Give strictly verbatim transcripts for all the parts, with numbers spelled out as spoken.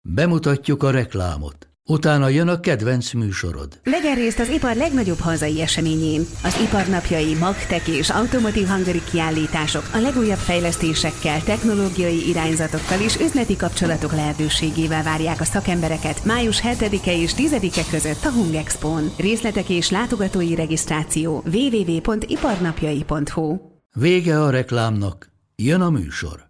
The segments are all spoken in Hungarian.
Bemutatjuk a reklámot. Utána jön a kedvenc műsorod. Vegyen részt az ipar legnagyobb hazai eseményén. Az iparnapjai, magtek és Automotive Hungary kiállítások a legújabb fejlesztésekkel, technológiai irányzatokkal és üzleti kapcsolatok lehetőségével várják a szakembereket május hetedike és tizedike között a Hungexpón. Részletek és látogatói regisztráció double-u double-u double-u pont iparnapjai pont hu. Vége a reklámnak, jön a műsor.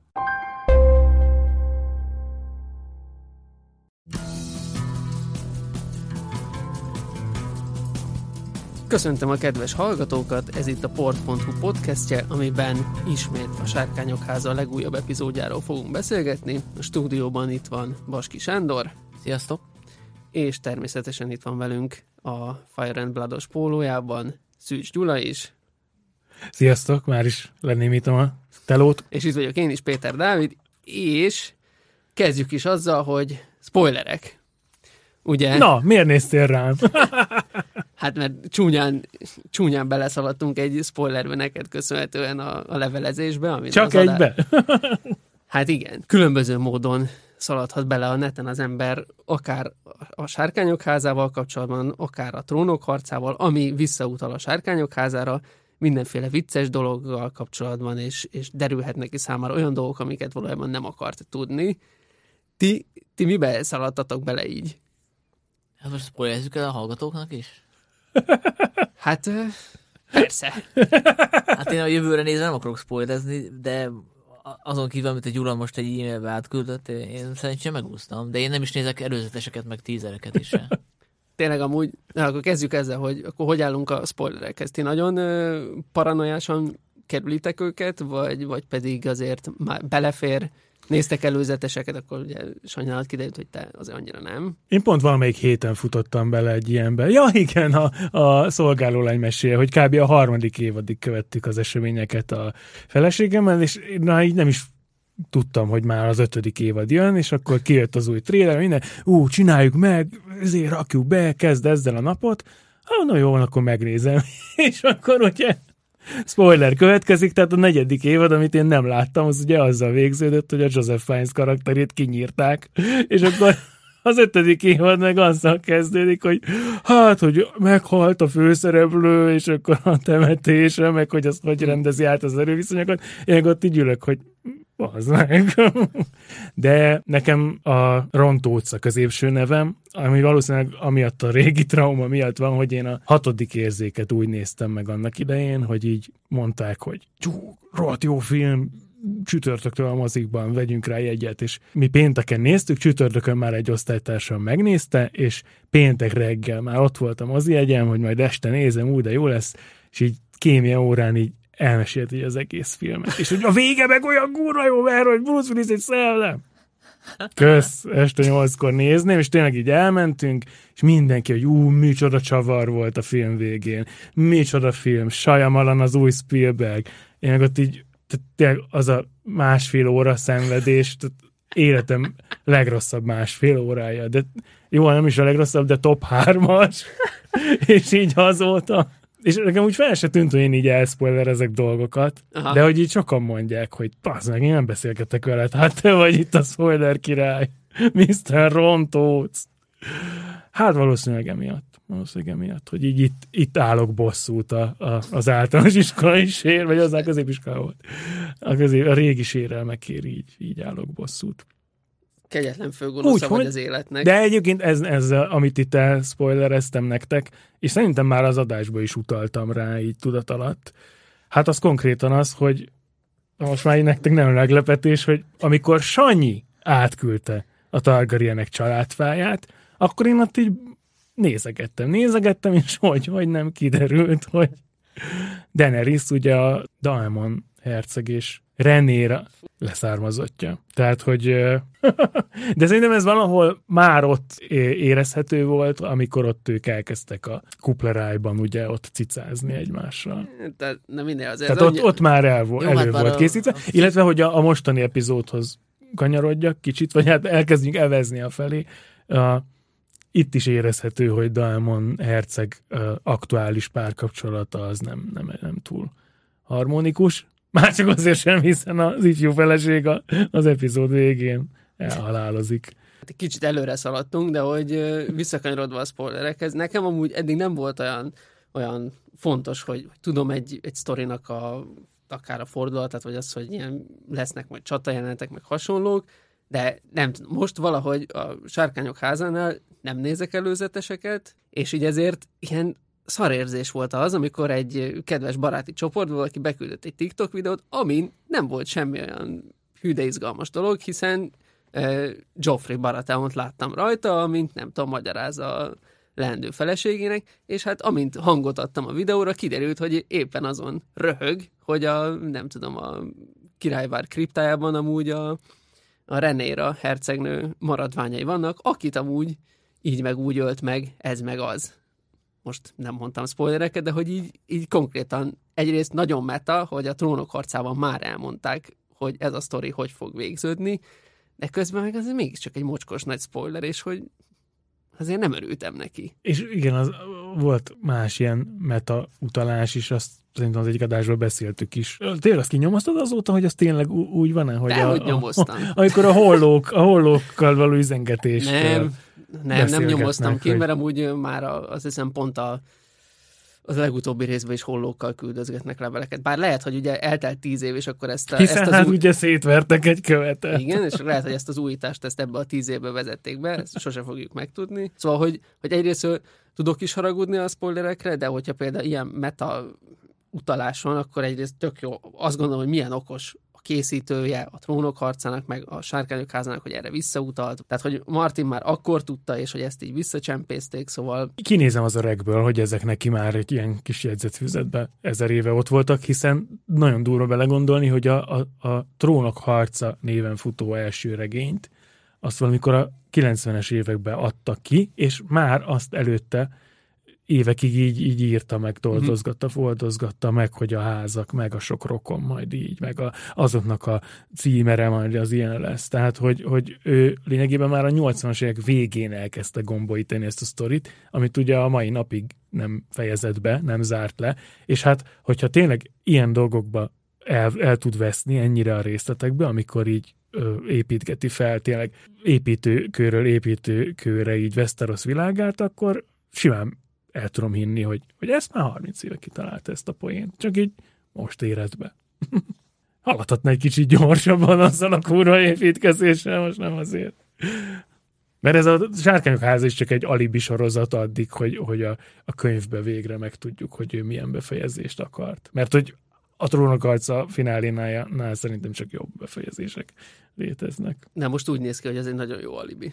Köszöntöm a kedves hallgatókat, ez itt a port pont hu podcastje, amiben ismét a Sárkányok Háza legújabb epizódjáról fogunk beszélgetni. A stúdióban itt van Baski Sándor. Sziasztok! És természetesen itt van velünk a Fire and Blood-os pólójában Szűcs Gyula is. Sziasztok, már is lenémítom a telót. És itt vagyok én is, Péter Dávid, és kezdjük is azzal, hogy spoilerek. Ugye? Na, miért néztél rám? Hát mert csúnyán, csúnyán beleszaladtunk egy spoilerbe neked köszönhetően a, a levelezésbe. Amit Csak egybe? Adá... Hát igen, különböző módon szaladhat bele a neten az ember, akár a Sárkányok Házával kapcsolatban, akár a Trónok harcával, ami visszautal a Sárkányok Házára, mindenféle vicces dologgal kapcsolatban, és, és derülhet neki számára olyan dolgok, amiket valójában nem akart tudni. Ti, ti mibe szaladtatok bele így? Hát most spoilerezzük el a hallgatóknak is? Hát persze. Hát én a jövőre nézve nem akarok spoilerezni, de azon kívül, amit a Gyula most egy e-mailbe átküldött, én szerintem megúsztam, de én nem is nézek előzeteseket, meg tízereket is. Tényleg amúgy, na, akkor kezdjük ezzel, hogy akkor hogy állunk a spoilerekhez. Ti nagyon ö, paranoiásan kerülitek őket, vagy, vagy pedig azért már belefér, néztek előzeteseket, akkor ugye sajnálat kiderült, hogy te azért annyira nem. Én pont valamelyik héten futottam bele egy ilyenbe. Ja igen, a, a szolgálólány mesél, hogy kb. A harmadik évadig követtük az eseményeket a feleségemmel, és na, így nem is tudtam, hogy már az ötödik évad jön, és akkor kijött az új trailer, minden, ú, csináljuk meg, ezért rakjuk be, kezd ezzel a napot. Ha, na jó, akkor megnézem. És akkor ugye spoiler következik, tehát a negyedik évad, amit én nem láttam, az ugye azzal végződött, hogy a Joseph Fiennes karakterét kinyírták, és akkor az ötödik évad meg azzal kezdődik, hogy hát, hogy meghalt a főszereplő, és akkor a temetése, meg hogy azt hogy rendezi át az erőviszonyokat. Én ott így ülök, hogy az meg. De nekem a Rontó utca középső nevem, ami valószínűleg amiatt a régi trauma miatt van, hogy én a hatodik érzéket úgy néztem meg annak idején, hogy így mondták, hogy csú, rohadt jó film, csütörtöktől a mozikban vegyünk rá jegyet, és mi pénteken néztük, csütörtökön már egy osztálytársam megnézte, és péntek reggel már ott volt a mozi jegyem, hogy majd este nézem, úgy, de jó lesz, és így kémia órán így elmesélt így az egész filmet. És hogy a vége meg olyan kurva jó, mert hogy Bruce Willis egy szellem. Kösz, este nyolckor nézném, és tényleg így elmentünk, és mindenki, hogy ú, micsoda csavar volt a film végén, micsoda film, Shyamalan az új Spielberg. Én meg ott így, tényleg az a másfél óra szenvedés, életem legrosszabb másfél órája, de jó, nem is a legrosszabb, de top hármas, és így azóta. És nekem úgy fel se tűnt, hogy én így elspoilerezek dolgokat, aha, de hogy így sokan mondják, hogy passz meg, én nem beszélgetek veled, hát te vagy itt a spoiler király, miszter Rontóc. Hát valószínűleg emiatt, valószínűleg emiatt, hogy így itt, itt állok bosszút a, a, az általános iskolai sér, vagy az a középiskola volt. A, közép, a régi sérelmekért így, így állok bosszút. Kegyetlen főgonosza vagy az életnek. De egyébként ez, ez, amit itt elspoilereztem nektek, és szerintem már az adásba is utaltam rá így tudat alatt. Hát az konkrétan az, hogy most már nektek nem meglepetés, hogy amikor Sanyi átküldte a Targaryenek családfáját, akkor én ott így nézegettem, nézegettem, és hogy, hogy nem kiderült, hogy Daenerys ugye a Daemon herceg és Renéra leszármazottja. Tehát, hogy de szerintem ez valahol már ott érezhető volt, amikor ott ők elkezdtek a kuplerájban ugye ott cicázni egymással. Tehát, na minden azért. Tehát ott, ott már el, Jó, elő hát volt a, készítve, a... illetve, hogy a, a mostani epizódhoz kanyarodjak kicsit, vagy hát elkezdjünk evezni a felé. Uh, itt is érezhető, hogy Daemon herceg uh, aktuális párkapcsolata az nem, nem, nem túl harmonikus. Már csak azért sem, hiszen az ifjú feleség az epizód végén elhalálozik. hát kicsit előre szaladtunk, de hogy visszakanyarodva a spoilerekhez, nekem amúgy eddig nem volt olyan, olyan fontos, hogy, hogy tudom egy, egy sztorinak a, akár a fordulatát, vagy az, hogy ilyen lesznek majd csatajelenetek, meg hasonlók, de nem tudom, most valahogy a Sárkányok házánál nem nézek előzeteseket, és így ezért ilyen szarérzés volt az, amikor egy kedves baráti csoportból, aki beküldött egy TikTok videót, amin nem volt semmi olyan hű de izgalmas dolog, hiszen uh, Joffrey Baratheont láttam rajta, amint nem tudom, magyarázza a leendő feleségének, és hát amint hangot adtam a videóra, kiderült, hogy éppen azon röhög, hogy a, nem tudom, a királyvár kriptájában amúgy a, a Renéra hercegnő maradványai vannak, akit amúgy így meg úgy ölt meg, ez meg az. Most nem mondtam spoilereket, de hogy így, így konkrétan egyrészt nagyon meta, hogy a Trónok harcában már elmondták, hogy ez a sztori hogy fog végződni, de közben meg az mégiscsak egy mocskos nagy spoiler, és hogy azért nem örültem neki. És igen, az, volt más ilyen meta utalás is, azt szerintem az egyik adásról beszéltük is. Tényleg azt kinyomoztad azóta, hogy az tényleg ú- úgy van-e? Hogy de, a, hogy nyomoztam. A, amikor a hollók, a hollókkal való üzengetés. Nem, nem, nem nyomoztam ki, hogy... mert amúgy már azt hiszem pont a az legutóbbi részben is hollókkal küldözgetnek leveleket. Bár lehet, hogy ugye eltelt tíz év, és akkor ezt a... Hiszen ezt az hát új... ugye szétvertek egy követet. Igen, és lehet, hogy ezt az újítást ezt ebbe a tíz évbe vezették be, ezt sose fogjuk megtudni. Szóval, hogy, hogy egyrészt tudok is haragudni a spoilerekre, de hogyha például ilyen meta utalás van, akkor egyrészt tök jó. Azt gondolom, hogy milyen okos a készítője a Trónok harcának, meg a Sárkányok házának, hogy erre visszautalt. Tehát, hogy Martin már akkor tudta, és hogy ezt így visszacsempészték, szóval... Kinézem az öregből, hogy ezek neki már egy ilyen kis jegyzetfüzetben ezer éve ott voltak, hiszen nagyon durva belegondolni, hogy a, a, a Trónok harca néven futó első regényt, azt valamikor a kilencvenes években adtak ki, és már azt előtte évekig így, így írta meg, toldozgatta, foldozgatta meg, hogy a házak, meg a sok rokon majd így, meg a, azoknak a címere majd az ilyen lesz. Tehát, hogy, hogy ő lényegében már a nyolcvanas évek végén elkezdte gombolítani ezt a sztorit, amit ugye a mai napig nem fejezett be, nem zárt le, és hát, hogyha tényleg ilyen dolgokba el, el tud veszni ennyire a részletekbe, amikor így ö, építgeti fel tényleg építőkőről építőkőre így Westeros világát, akkor simán el tudom hinni, hogy, hogy ezt már harminc éve kitalálta ezt a poént. Csak így most érett be. Haladhatna egy kicsit gyorsabban azzal a kurva építkezéssel, most nem azért. Mert ez a Sárkányok háza is csak egy alibi sorozat addig, hogy, hogy a, a könyvbe végre megtudjuk, hogy ő milyen befejezést akart. Mert hogy a Trónok harca finálénál szerintem csak jobb befejezések léteznek. Nem, most úgy néz ki, hogy ez egy nagyon jó alibi.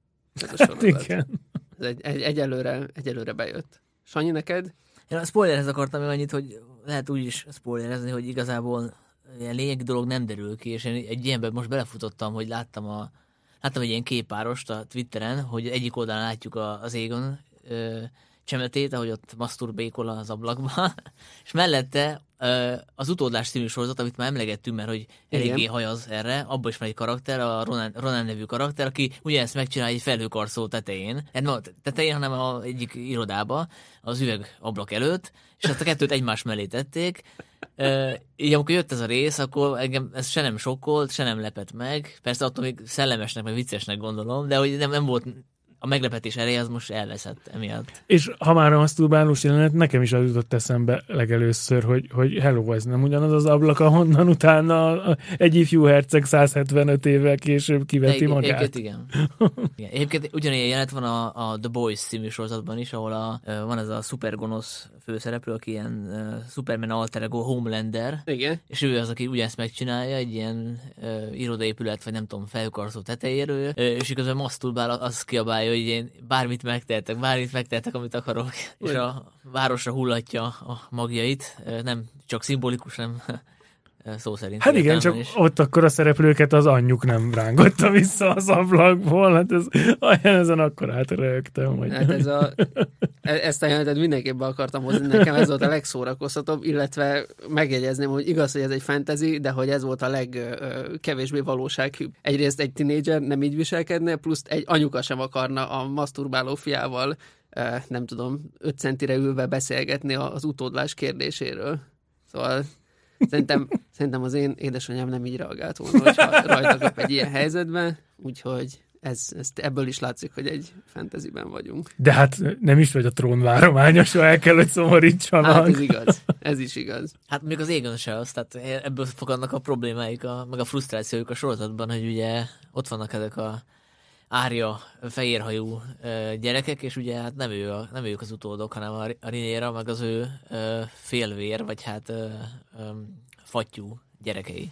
Hát igen. Ez egy, egy, egyelőre, egyelőre bejött. Sanyi, neked? Én a spoilerhez akartam még annyit, hogy lehet úgy is spoilerezni, hogy igazából ilyen lényegi dolog nem derül ki, és én egy ilyenben most belefutottam, hogy láttam, a, láttam egy ilyen képárost a Twitteren, hogy egyik oldalon látjuk a, az Aegon ö, csemetét, ahogy ott maszturbékol az ablakban, és mellette ö, az Utódlás című sorozat, amit már emlegettünk, mert hogy eléggé igen, hajaz erre, abban is van egy karakter, a Ronan, Ronan nevű karakter, aki ugyanezt megcsinálja egy felhőkarszó tetején, nem tetején, hanem a egyik irodába, az üvegablak előtt, és ezt a kettőt egymás mellé tették. Ö, így amikor jött ez a rész, akkor engem ez se nem sokkolt, se nem lepett meg. Persze attól még szellemesnek, meg viccesnek gondolom, de hogy nem, nem volt a meglepetés ereje, az most elveszett emiatt. És ha már a maszturbálós jelenet, nekem is az jutott eszembe legelőször, hogy, hogy hello, ez nem ugyanaz az ablak, ahonnan utána egy ifjú herceg száz hetvenöt évvel később kiveti igen, magát. Egyébként igen. igen. Egyébként ugyanilyen jelenet van a, a The Boys című sorozatban is, ahol a, van ez a szupergonosz főszereplő, aki ilyen uh, Superman alter ego Homelander, igen, és ő az, aki ugyanezt megcsinálja, egy ilyen uh, irodaépület, vagy nem tudom, felhőkarszó tetejéről, uh, és igazán maszturbál, az kiabálja, hogy én bármit megtehetek, bármit megtehetek, amit akarok, és a városra hullatja a magjait, nem csak szimbolikus, nem szó szerint. Hát igen, csak is. Ott akkor a szereplőket az anyjuk nem rángotta vissza az ablakból, hát ez, olyan ezen akkor átrögtem. Hogy... Hát ez a, ezt a jelenetet mindenképpen akartam hozni, nekem ez volt a legszórakoztatóbb, illetve megjegyezném, hogy igaz, hogy ez egy fantasy, de hogy ez volt a legkevésbé valósághűbb. Egyrészt egy tinédzser nem így viselkedne, plusz egy anyuka sem akarna a maszturbáló fiával, nem tudom, öt centire ülve beszélgetni az utódlás kérdéséről. Szóval Szerintem, szerintem az én édesanyám nem így reagált volna, hogyha rajta kap egy ilyen helyzetben, úgyhogy ez, ez, ebből is látszik, hogy egy fantasyben vagyunk. De hát nem is vagy a trónvárományos, el kell, hogy szomorítsanak. Hát ez igaz, ez is igaz. Hát még az Aegon se az, tehát ebből fogadnak a problémáik, a, meg a frusztrációjuk a sorozatban, hogy ugye ott vannak ezek a árja, fehérhajú ö, gyerekek, és ugye hát nem, ő a, nem ők az utódok, hanem a, a Rhaenyra, meg az ő ö, félvér, vagy hát ö, ö, fattyú gyerekei.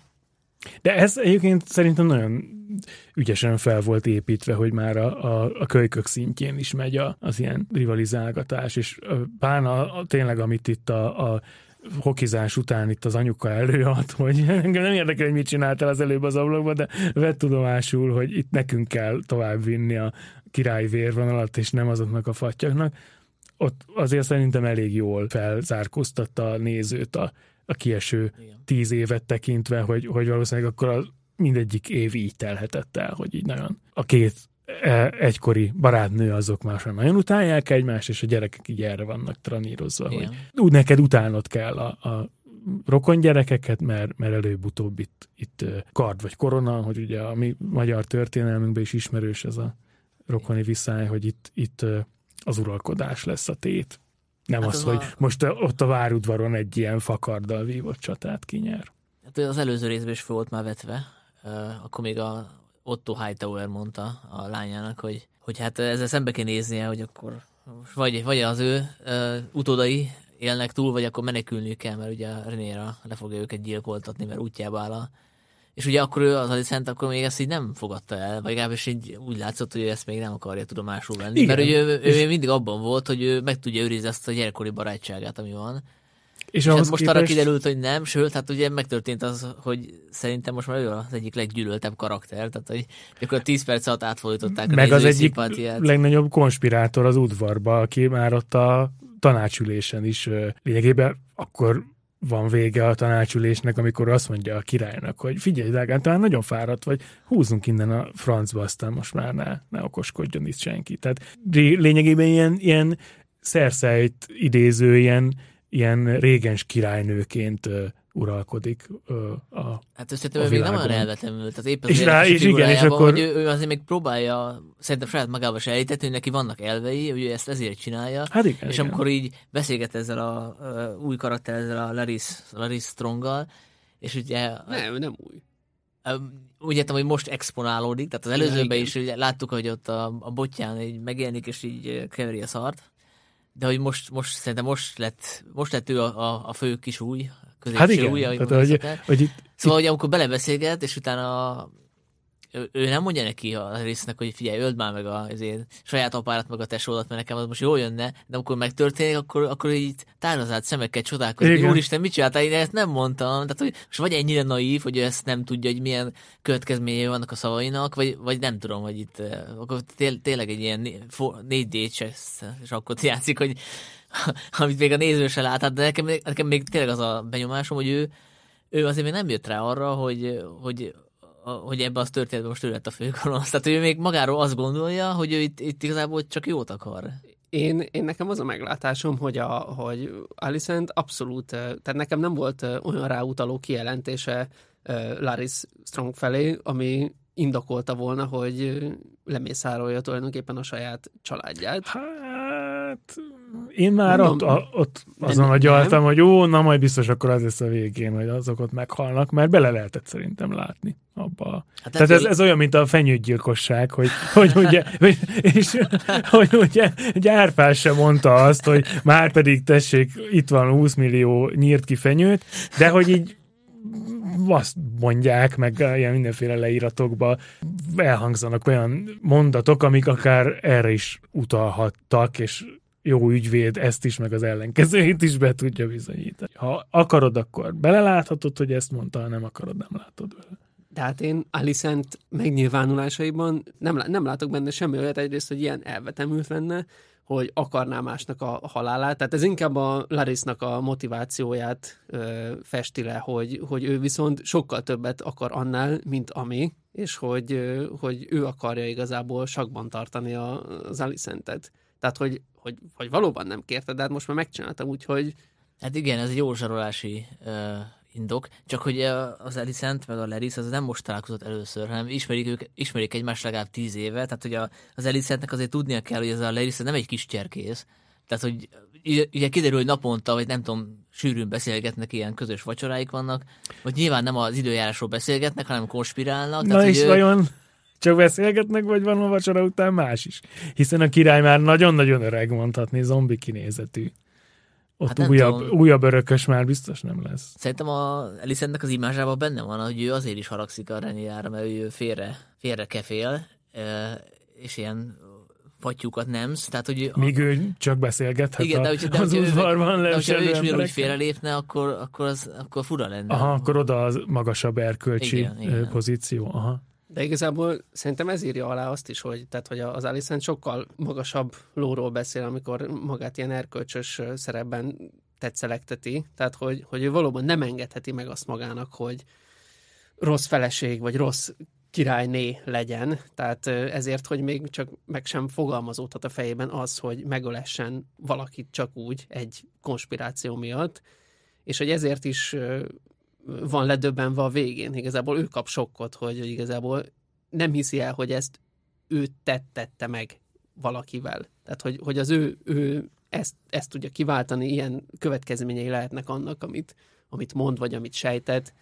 De ez egyébként szerintem nagyon ügyesen fel volt építve, hogy már a, a, a kölykök szintjén is megy a, az ilyen rivalizálgatás, és pán a, a, tényleg, amit itt a, a hokizás után itt az anyuka előad, hogy engem nem érdekel, hogy mit csináltál az előbb az ablakban, de vett tudomásul, hogy itt nekünk kell tovább vinni a királyi vérvonalat, és nem azoknak a fattyaknak. Ott azért szerintem elég jól felzárkóztatta a nézőt a, a kieső Igen. tíz évet tekintve, hogy, hogy valószínűleg akkor az mindegyik év így telhetett el, hogy így nagyon a két egykori barátnő azok másra nagyon utálják egymást, és a gyerekek így erre vannak tranírozva, Igen. hogy úgy neked utálnod kell a, a rokon gyerekeket, mert, mert előbb-utóbb itt, itt kard vagy korona, hogy ugye a mi magyar történelmünkben is ismerős ez a rokoni viszály, hogy itt, itt az uralkodás lesz a tét. Nem hát az, az hogy a... most ott a várudvaron egy ilyen fakarddal vívott csatát kinyer. Hát az előző részben is fel volt már vetve, akkor még a Otto Hightower mondta a lányának, hogy, hogy hát ezzel szembe kell néznie, hogy akkor vagy, vagy az ő uh, utódai élnek túl, vagy akkor menekülniük kell, mert ugye a Rhaenyra le fogja őket gyilkoltatni, mert útjába áll a... És ugye akkor ő az Alicent akkor még ezt így nem fogadta el, vagy legalábbis így úgy látszott, hogy ő ezt még nem akarja tudomásul venni. Igen. Mert ugye ő, ő, ő mindig abban volt, hogy ő meg tudja őrizni ezt a gyerekkori barátságát, ami van. És, és hát most képest... arra kiderült, hogy nem, sőt, hát ugye megtörtént az, hogy szerintem most már ő az egyik leggyűlöltebb karakter, tehát hogy akkor a tíz perc alatt átfordították a meg az egyik szimpátiát. Legnagyobb konspirátor az udvarba, aki már ott a tanácsülésen is lényegében akkor van vége a tanácsülésnek, amikor azt mondja a királynak, hogy figyelj, drágám, talán nagyon fáradt vagy, húzzunk innen a francba, aztán most már ne, ne okoskodjon itt senki. Tehát lényegében ilyen, ilyen Cerseit idéző, ilyen ilyen régens királynőként uh, uralkodik uh, a Hát összetem, ő még nem olyan elvetemült. Az épp az és rá, és igen, és akkor... hogy ő, ő azért még próbálja szerintem saját magába se elítetni, hogy neki vannak elvei, hogy ő ezt ezért csinálja. Hát igen, és igen. amikor így beszélget ezzel a uh, új karakter, ezzel a Larys, Larys Stronggal, és ugye... Nem, nem új. Uh, úgy értem, hogy most exponálódik, tehát az előzőben is ugye, láttuk, hogy ott a, a botján így megjelenik, és így keveri a szart. De hogy most, most szerintem most lett, most lett ő a, a, a fő kis új, középső hát igen, új, ahogy tehát, hogy, hogy itt, szóval, hogy amikor belebeszélget, és utána ő, ő nem mondja neki a résznek, hogy figyelj, öld már meg a, azért, saját apárat, meg a tesódat, mert nekem az most jól jönne, de amikor megtörténik, akkor, akkor így tárazált szemekkel csodálkozik, hogy úristen, mit csináltál, én ezt nem mondtam. Tehát, hogy most vagy ennyire naív, hogy ő ezt nem tudja, hogy milyen következményei vannak a szavainak, vagy, vagy nem tudom, hogy itt akkor té- tényleg egy ilyen négy dé chess, és akkor játszik, hogy amit még a néző se lát, de nekem, nekem még tényleg az a benyomásom, hogy ő, ő azért még nem jött rá arra, hogy, hogy hogy ebbe az történetben most ő lett a főgonosz. Tehát ő még magáról azt gondolja, hogy ő itt, itt igazából csak jót akar. Én, én nekem az a meglátásom, hogy, a, hogy Alicent abszolút, tehát nekem nem volt olyan ráutaló kijelentése Larys Strong felé, ami indokolta volna, hogy lemészárolja tulajdonképpen a saját családját. Hát... Én már Mondom, ott, a, ott azon agyaltam, hogy ó, na majd biztos akkor az lesz a végén, hogy azok ott meghalnak, mert bele lehetett szerintem látni abba. Hát Tehát ez, ez olyan, mint a fenyőgyilkosság, hogy, hogy ugye, és hogy ugye Árpád sem mondta azt, hogy már pedig tessék, itt van húsz millió nyírt ki fenyőt, de hogy így azt mondják, meg ilyen mindenféle leíratokban elhangzanak olyan mondatok, amik akár erre is utalhattak, és jó ügyvéd ezt is, meg az ellenkezőjét is be tudja bizonyítani. Ha akarod, akkor beleláthatod, hogy ezt mondta, ha nem akarod, nem látod vele. Tehát én Alicent megnyilvánulásaiban nem, nem látok benne semmi olyat egyrészt, hogy ilyen elvetemült lenne, hogy akarná másnak a halálát. Tehát ez inkább a Larysnak a motivációját ö, festi le, hogy, hogy ő viszont sokkal többet akar annál, mint ami, és hogy, ö, hogy ő akarja igazából sakban tartani a, az Alicentet. Tehát, hogy, hogy, hogy valóban nem kérte, de hát most már megcsináltam, úgyhogy... Hát igen, ez egy jó zsarolási uh, indok, csak hogy az Alicent meg a Laris az nem most találkozott először, hanem ismerik, ők, ismerik egymást legalább tíz éve, tehát hogy a, az Alicentnek azért tudnia kell, hogy ez a Laris nem egy kis cserkész, tehát hogy ugye kiderül, hogy naponta, vagy nem tudom, sűrűn beszélgetnek, ilyen közös vacsoráik vannak, vagy nyilván nem az időjárásról beszélgetnek, hanem konspirálnak. Na tehát, és ő... vajon csak beszélgetnek, vagy van a vacsora után más is? Hiszen a király már nagyon-nagyon öreg, mondhatni, zombi kinézetű. Ott hát újabb, újabb örökös már biztos nem lesz. Szerintem a Alicentnek az imázsában benne van, hogy ő azért is haragszik a Rhaenyrára, mert ő félre, félre kefél, és ilyen fattyúkat nemsz. Tehát, hogy míg a... ő csak beszélgethet igen, a, de, hogy, de, az udvarban levselő emberekkel. De hogyha ő is ugyanúgy félrelépne, akkor, akkor, az, akkor fura lenne. Aha, akkor oda az magasabb erkölcsi igen, igen. pozíció. Aha. De igazából szerintem ez írja alá azt is, hogy, tehát, hogy az Alicent sokkal magasabb lóról beszél, amikor magát ilyen erkölcsös szerepben tetszelegteti. Tehát, hogy, hogy ő valóban nem engedheti meg azt magának, hogy rossz feleség, vagy rossz királyné legyen. Tehát ezért, hogy még csak meg sem fogalmazódhat a fejében az, hogy megölessen valakit csak úgy egy konspiráció miatt, és hogy ezért is van ledöbbenve a végén. Igazából ő kap sokkot, hogy igazából nem hiszi el, hogy ezt ő tettette meg valakivel. Tehát, hogy, hogy az ő, ő ezt, ezt tudja kiváltani, ilyen következményei lehetnek annak, amit, amit mond, vagy amit sejtett.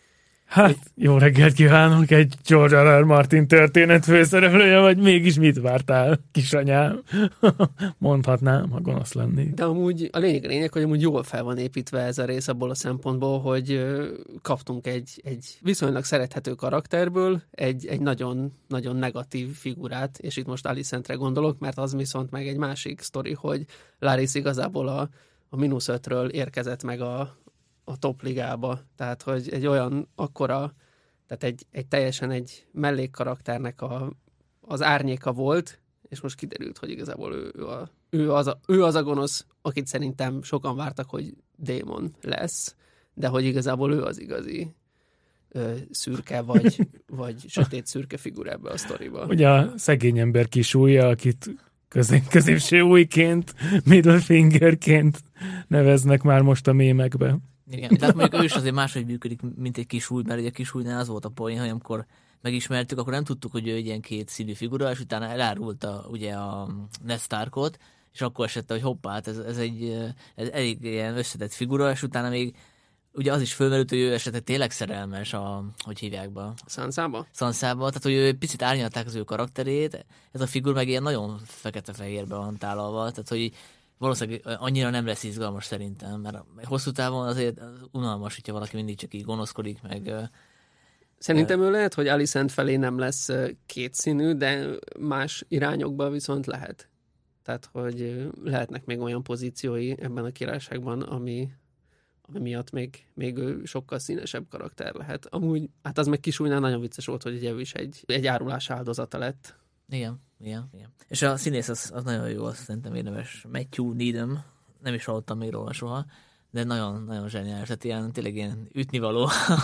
Hát, jó reggelt kívánok, egy George R. R. Martin történet főszereplője, vagy mégis mit vártál, kisanyám? Mondhatnám, ha gonosz lennék. De amúgy a lényeg, a lényeg, hogy amúgy jól fel van építve ez a rész abból a szempontból, hogy kaptunk egy, egy viszonylag szerethető karakterből egy, egy nagyon, nagyon negatív figurát, és itt most Alicent-re gondolok, mert az viszont meg egy másik sztori, hogy Larys igazából a, a mínusz ötről érkezett meg a a top ligába, tehát hogy egy olyan akkora, tehát egy, egy teljesen egy mellékkarakternek a, az árnyéka volt, és most kiderült, hogy igazából ő, ő, a, ő, az a, ő az a gonosz, akit szerintem sokan vártak, hogy démon lesz, de hogy igazából ő az igazi ö, szürke, vagy, vagy sötét szürke figura ebbe a sztoriba. Ugye a szegény ember kis ujja, akit közép, középső újként, middle fingerként neveznek már most a mémekbe. Igen, tehát mondjuk ő is azért máshogy működik, mint egy kis új, mert ugye a kis újnál az volt a poén, hogy amikor megismertük, akkor nem tudtuk, hogy ő egy ilyen két színű figura, és utána elárulta ugye a Ned Starkot, és akkor esett, hogy hoppá, hát ez, ez egy ez elég ilyen összetett figura, és utána még ugye az is fölmerült, hogy ő esetleg tényleg szerelmes a, hogy hívják be? Sansába? Sansába, tehát hogy ő picit árnyalták az ő karakterét, ez a figur meg ilyen nagyon fekete-fehérbe van tálalva, tehát hogy valószínűleg annyira nem lesz izgalmas szerintem, mert hosszú távon azért unalmas, hogyha valaki mindig csak így gonoszkodik, meg... Szerintem ő lehet, hogy Alicent felé nem lesz kétszínű, de más irányokban viszont lehet. Tehát, hogy lehetnek még olyan pozíciói ebben a királyságban, ami, ami miatt még, még ő sokkal színesebb karakter lehet. Amúgy, hát az meg Kisújnál nagyon vicces volt, hogy ugye ő is egy, egy árulás áldozata lett. Igen, igen, igen. És a színész az, az nagyon jó, azt szerintem érdemes. Matthew Needham, nem is hallottam még róla soha, de nagyon, nagyon zseniális, tehát ilyen, tényleg ilyen ütnivaló,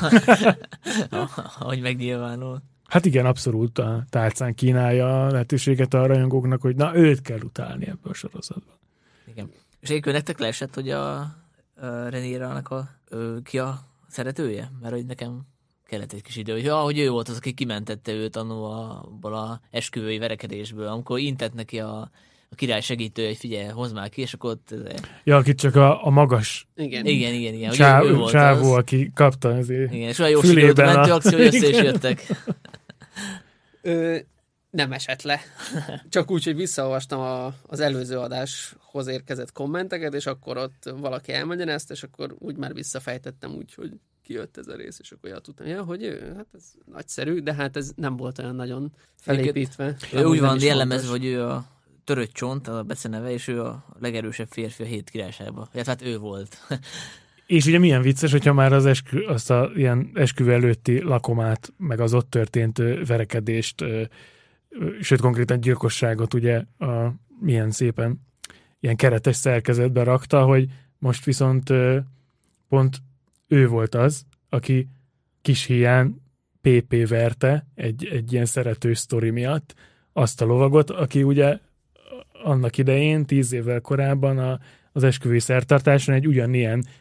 ahogy megnyilvánul. Hát igen, abszolút a tálcán kínálja a lehetőséget a rajongóknak, hogy na, őt kell utálni ebből a sorozatban. Igen. És egyébként nektek leesett, hogy a, a Rhaenyrának a, ő, ki a szeretője? Mert hogy nekem kellett egy kis idő, hogy, ja, hogy ő volt az, aki kimentette őt annó abból a esküvői verekedésből, amikor intett neki a, a király segítője, hogy figyelj, hozd már ki, és akkor ott... Ja, akit csak a, a magas igen, igen, igen, igen. Csáv, ő, ő volt csávó, az. aki kapta azért igen, és olyan jó sikerült a mentőakció, hogy össze is jöttek. Ö, nem esett le. Csak úgy, hogy visszaolvastam a, az előző adáshoz érkezett kommenteket, és akkor ott valaki elmagyarázta, és akkor úgy már visszafejtettem úgy, hogy kijött ez a rész, és akkor ja, tudtam, ja, hogy ő, hát ez nagyszerű, de hát ez nem volt olyan nagyon felépítve. Ő úgy van jellemezve, hogy ő a törött csont, a beceneve, és ő a legerősebb férfi a hét királyságban. Ja, hát ő volt. És ugye milyen vicces, hogyha már az eskü, azt a ilyen esküvő előtti lakomát, meg az ott történt verekedést, sőt konkrétan gyilkosságot ugye a, milyen szépen ilyen keretes szerkezetbe rakta, hogy most viszont pont ő volt az, aki kis híján pé pé verte egy, egy ilyen szeretős sztori miatt azt a lovagot, aki ugye annak idején, tíz évvel korábban a, az esküvői szertartáson egy ugyanilyen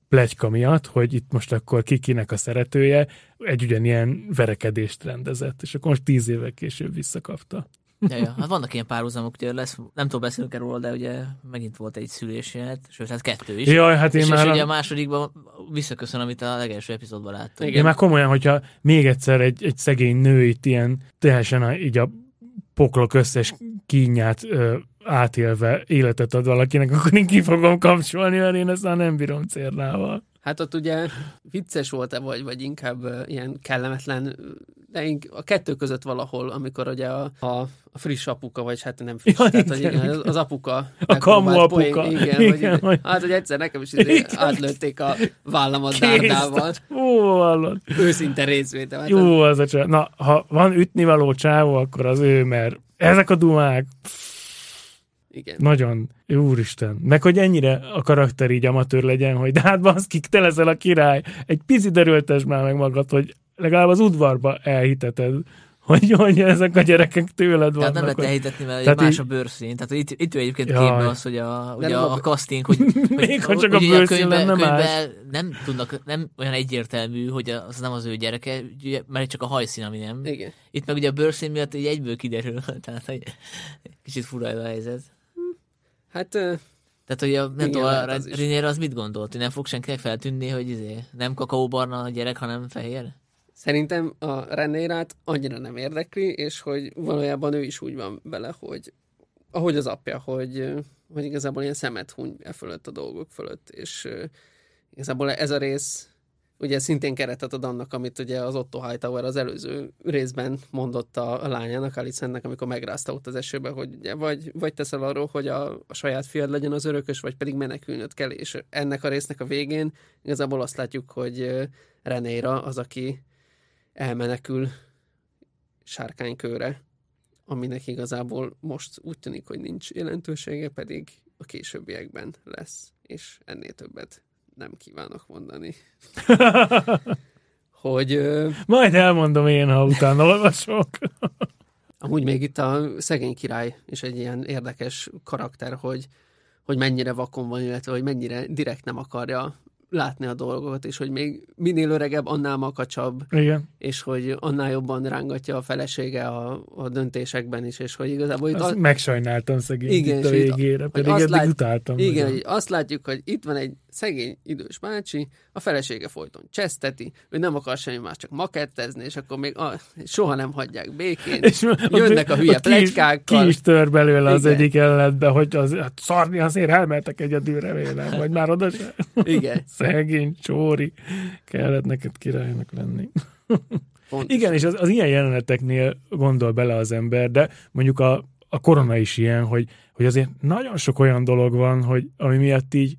pletyka miatt, hogy itt most akkor kikinek a szeretője egy ugyanilyen verekedést rendezett, és akkor most tíz évvel később visszakapta. Ja, ja. Hát vannak ilyen párhuzamok, ugye lesz, nem tudom beszélni róla, de ugye megint volt egy szülésjelenet, sőt, hát kettő is. Jaj, hát én és, már... és ugye a másodikban visszaköszön, amit a legelső épizódban láttunk. Én már komolyan, hogyha még egyszer egy, egy szegény nő itt ilyen teljesen a, így a poklok összes kínját ö, átélve életet ad valakinek, akkor én ki fogom kapcsolni, mert én ezt már nem bírom cérnával. Hát ott ugye vicces volt-e, vagy, vagy inkább uh, ilyen kellemetlen, de a kettő között valahol, amikor ugye a, a, a friss apuka, vagy hát nem friss, ja, tehát igen, hogy az apuka. A kamu apuka. Poén, igen, igen, hogy, hogy, hát, hogy egyszer nekem is izé átlőtték a vállamat dárdával. Ó, hallod. Őszinte részvétel. Hát jó, az a csáv. Na, ha van ütnivaló csávó, akkor az ő, mert ezek a dumák, igen. Nagyon, úristen. Meg, hogy ennyire a karakter így amatőr legyen, hogy de hát baszki, te leszel a király. Egy picit erőltesd már meg magad, hogy legalább az udvarba elhiteted, hogy, hogy ezek a gyerekek tőled vannak. Tehát nem lehet elhitetni, mert tehát más így... a bőrszín. Tehát itt, itt ő egyébként képbe az, hogy a, ugye a, a casting, hogy, még hogy, ha csak a bőrszín lenne más. Nem tudnak, nem olyan egyértelmű, hogy az nem az ő gyereke, mert csak a hajszín, ami nem. Igen. Itt meg ugye a bőrszín miatt így egyből kiderül, tehát hogy kicsit fura a helyzet. Hát... Tehát, hogy a, nem igen, tudom, hát a az Rhaenyra az mit gondolt? Hogy nem fog senkinek feltűnni, hogy izé, nem kakaóbarna a gyerek, hanem fehér? Szerintem a Rhaenyrát annyira nem érdekli, és hogy valójában ő is úgy van vele, hogy ahogy az apja, hogy, hogy igazából ilyen szemet huny e fölött a dolgok fölött, és uh, igazából ez a rész ugye szintén keretet ad annak, amit ugye az Otto Hightower az előző részben mondott a, a lányának, Alicentnek, amikor megrázta ott az esőbe, hogy ugye, vagy, vagy teszel arról, hogy a, a saját fiad legyen az örökös, vagy pedig menekülnöd kell, és ennek a résznek a végén igazából azt látjuk, hogy Rhaenyra az, aki elmenekül sárkánykőre, aminek igazából most úgy tűnik, hogy nincs jelentősége, pedig a későbbiekben lesz, és ennél többet nem kívánok mondani. hogy... Ö... Majd elmondom én, ha utána olvasok. Amúgy még itt a szegény király is egy ilyen érdekes karakter, hogy, hogy mennyire vakon van, illetve hogy mennyire direkt nem akarja látni a dolgokat, és hogy még minél öregebb, annál makacsabb, igen. És hogy annál jobban rángatja a felesége a, a döntésekben is, és hogy igazából... Azt a... megsajnáltam szegény igen, itt a végére, pedig eddig lát... utáltam. Igen, nagyon. hogy azt látjuk, hogy itt van egy szegény idős bácsi, a felesége folyton cseszteti, ő nem akar semmi más, csak makettezni, és akkor még a... soha nem hagyják békén, és jönnek a hülye pletykákkal. Ki is tör belőle az igen. egyik ellenetbe, hogy az, hát szarni azért elmertek egyedül, remélem, vagy már oda sem. Igen. Szegény csóri, kellett neked királynak lenni. Pontosan. Igen, és az, az ilyen jeleneteknél gondol bele az ember, de mondjuk a, a korona is ilyen, hogy, hogy azért nagyon sok olyan dolog van, hogy ami miatt így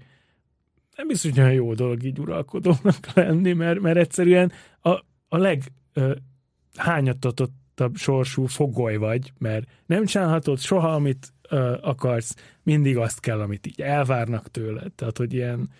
nem biztos, hogy olyan jó dolog így uralkodónak lenni, mert, mert egyszerűen a, a leg ö, hányatatottabb sorsú fogoly vagy, mert nem csinálhatod soha, amit ö, akarsz, mindig azt kell, amit így elvárnak tőled. Tehát, hogy ilyen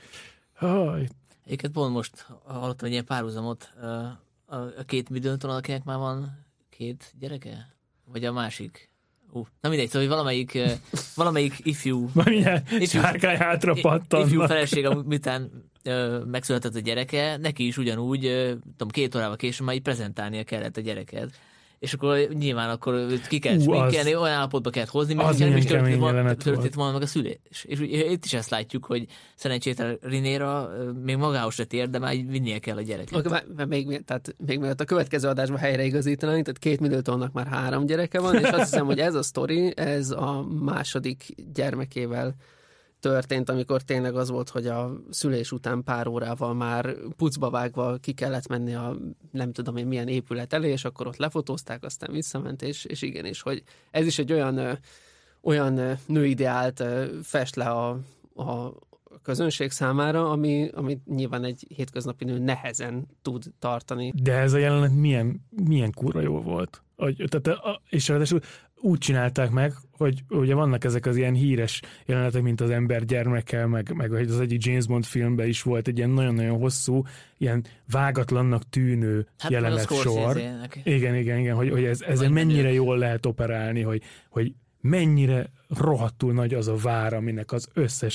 haj. Éket pont most hallottam egy ilyen párhuzamot, a, a két Middleton, akinek már van két gyereke? Vagy a másik? Uh, na mindegy, szóval, hogy valamelyik, valamelyik ifjú... ifjú sárkány hátra pattannak. Ifjú feleség, miután ö, megszületett a gyereke, neki is ugyanúgy, ö, tudom, két órával később már így prezentálnia kellett a gyereket. És akkor nyilván akkor őt ki kellett sminkelni, olyan állapotba kellett hozni, mert nem is történt volna, történt volna meg a szülés. És itt is ezt látjuk, hogy szerencsétlen Rhaenyra még magához se tér, de már vinnie kell a gyereket. Okay, még, tehát még mielőtt a következő adásban helyreigazítanánk, tehát két Middletonnak már három gyereke van, és azt hiszem, hogy ez a sztori, ez a második gyermekével történt, amikor tényleg az volt, hogy a szülés után pár órával már pucba vágva ki kellett menni a nem tudom én milyen épület elé, és akkor ott lefotózták, aztán visszament, és, és igen, és hogy ez is egy olyan, ö, olyan ö, nőideált ö, fest le a, a közönség számára, ami, ami nyilván egy hétköznapi nő nehezen tud tartani. De ez a jelenet milyen, milyen kurva jó volt. Tehát, és ráadásul úgy csinálták meg, hogy ugye vannak ezek az ilyen híres jelenetek, mint az ember gyermekkel, meg, meg az egyik James Bond filmben is volt egy ilyen nagyon-nagyon hosszú, ilyen vágatlannak tűnő hát jelenet sor. Igen, igen, igen, hogy, hogy ez, ezen mennyire jól lehet operálni, hogy, hogy mennyire rohadtul nagy az a vár, aminek az összes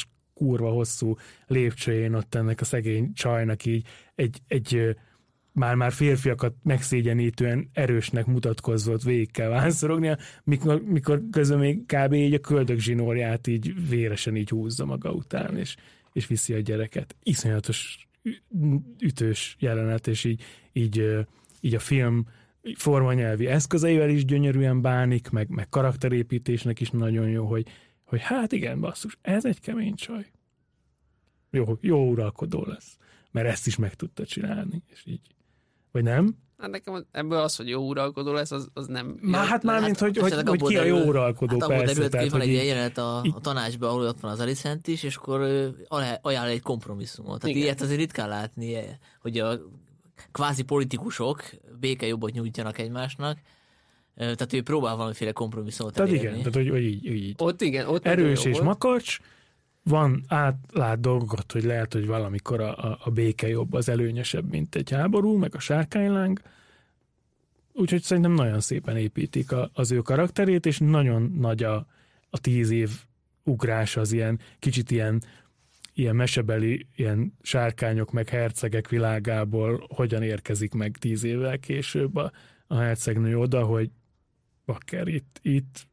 kurva hosszú lépcsőjén ott ennek a szegény csajnak így egy, egy már-már férfiakat megszégyenítően erősnek mutatkozott végig kell vánszorognia, mikor, mikor közben még kb. Így a köldögzsinórját így véresen így húzza maga után, és, és viszi a gyereket. Iszonyatos ütős jelenet, és így, így, így a film formanyelvi eszközeivel is gyönyörűen bánik, meg, meg karakterépítésnek is nagyon jó, hogy, hogy hát igen, basszus, ez egy kemény csaj. Jó, jó uralkodó lesz, mert ezt is meg tudta csinálni, és így. Vagy nem? Hát nekem ebből az, hogy jó uralkodó lesz, az, az nem... Már hát már, mint hogy, hogy, hogy ki a jó uralkodó, hát persze. Derült, tehát, van egy ilyen így, jelenet a, a tanácsban, ahol ott van az Alicent is, és akkor ajánl egy kompromisszumot. Tehát ilyet azért ritkán látni, hogy a kvázi politikusok békejobbot nyújtjanak egymásnak, tehát ő próbál valamiféle kompromisszumot tehát elérni. igen, tehát hogy, hogy így, így. Ott igen, ott erős és makacs, van átlát dolgokat, hogy lehet, hogy valamikor a, a, a béke jobb, az előnyösebb, mint egy háború, meg a sárkányláng. Úgyhogy szerintem nagyon szépen építik a, az ő karakterét, és nagyon nagy a, a tíz év ugrás az ilyen, kicsit ilyen, ilyen mesebeli, ilyen sárkányok meg hercegek világából hogyan érkezik meg tíz évvel később a, a hercegnő oda, hogy bakker, itt, itt